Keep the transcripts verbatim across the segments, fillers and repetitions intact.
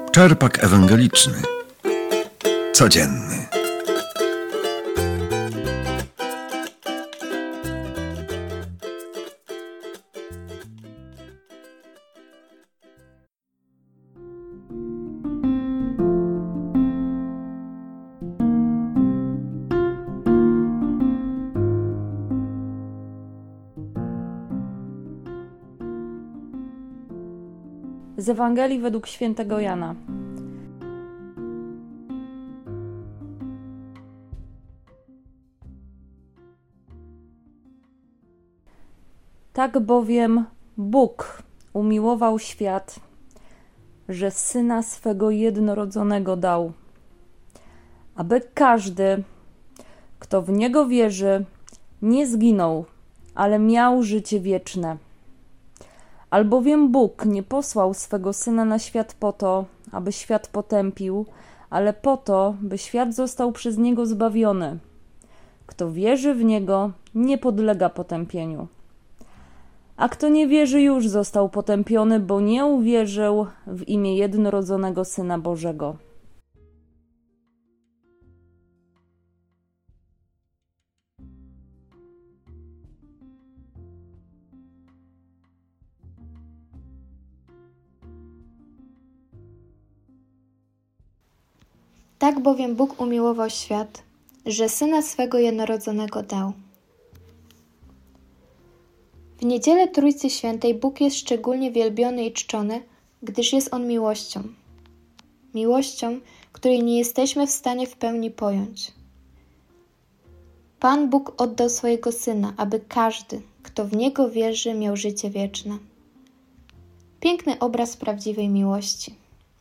Czerpak ewangeliczny. Codzienny. Z Ewangelii według świętego Jana. Tak bowiem Bóg umiłował świat, że Syna swego jednorodzonego dał, aby każdy, kto w Niego wierzy, nie zginął, ale miał życie wieczne. Albowiem Bóg nie posłał swego Syna na świat po to, aby świat potępił, ale po to, by świat został przez Niego zbawiony. Kto wierzy w Niego, nie podlega potępieniu. A kto nie wierzy, już został potępiony, bo nie uwierzył w imię jednorodzonego Syna Bożego. Tak bowiem Bóg umiłował świat, że Syna swego jednorodzonego dał. W niedzielę Trójcy Świętej Bóg jest szczególnie wielbiony i czczony, gdyż jest On miłością. Miłością, której nie jesteśmy w stanie w pełni pojąć. Pan Bóg oddał swojego Syna, aby każdy, kto w Niego wierzy, miał życie wieczne. Piękny obraz prawdziwej miłości.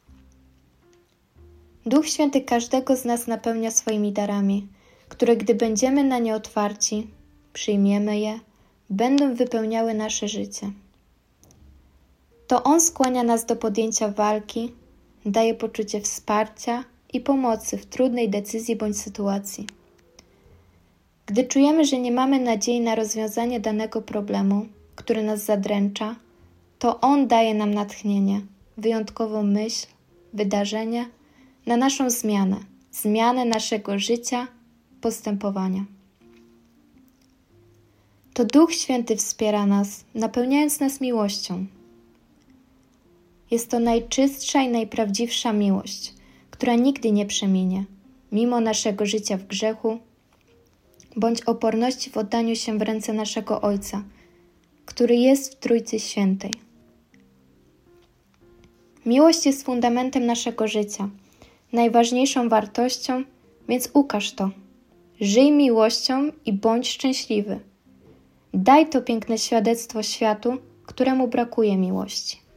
Duch Święty każdego z nas napełnia swoimi darami, które gdy będziemy na nie otwarci, przyjmiemy je, będą wypełniały nasze życie. To On skłania nas do podjęcia walki, daje poczucie wsparcia i pomocy w trudnej decyzji bądź sytuacji. Gdy czujemy, że nie mamy nadziei na rozwiązanie danego problemu, który nas zadręcza, to On daje nam natchnienie, wyjątkową myśl, wydarzenie, na naszą zmianę, zmianę naszego życia, postępowania. To Duch Święty wspiera nas, napełniając nas miłością. Jest to najczystsza i najprawdziwsza miłość, która nigdy nie przeminie, mimo naszego życia w grzechu, bądź oporności w oddaniu się w ręce naszego Ojca, który jest w Trójcy Świętej. Miłość jest fundamentem naszego życia, najważniejszą wartością, więc ukaż to. Żyj miłością i bądź szczęśliwy. Daj to piękne świadectwo światu, któremu brakuje miłości.